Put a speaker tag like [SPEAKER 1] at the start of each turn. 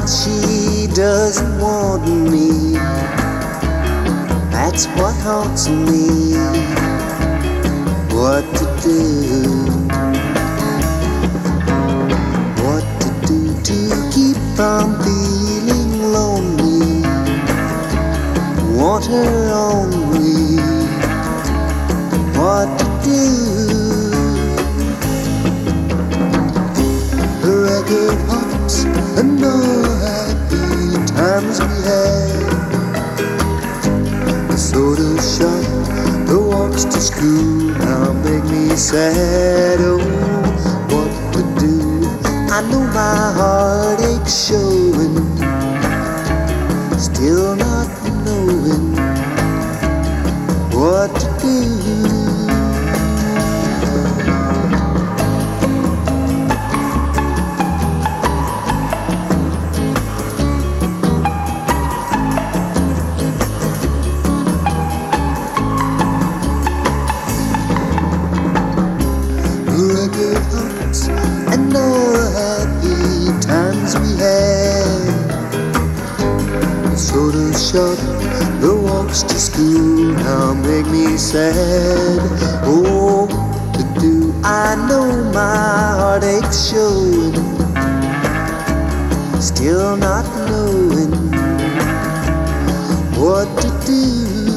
[SPEAKER 1] she doesn't want me. That's what haunts me. What to do? What to do to keep from feeling lonely? Want her only. What to do? The record pops and all the happy times we had. The soda shop, the walks to school now make me sad. Oh, what to do? I know my heart aches showing, still not knowing what to do. And all the happy times we had. The soda shop, the walks to school now make me sad. Oh, what to do? I know my heart aches showing, still not knowing what to do.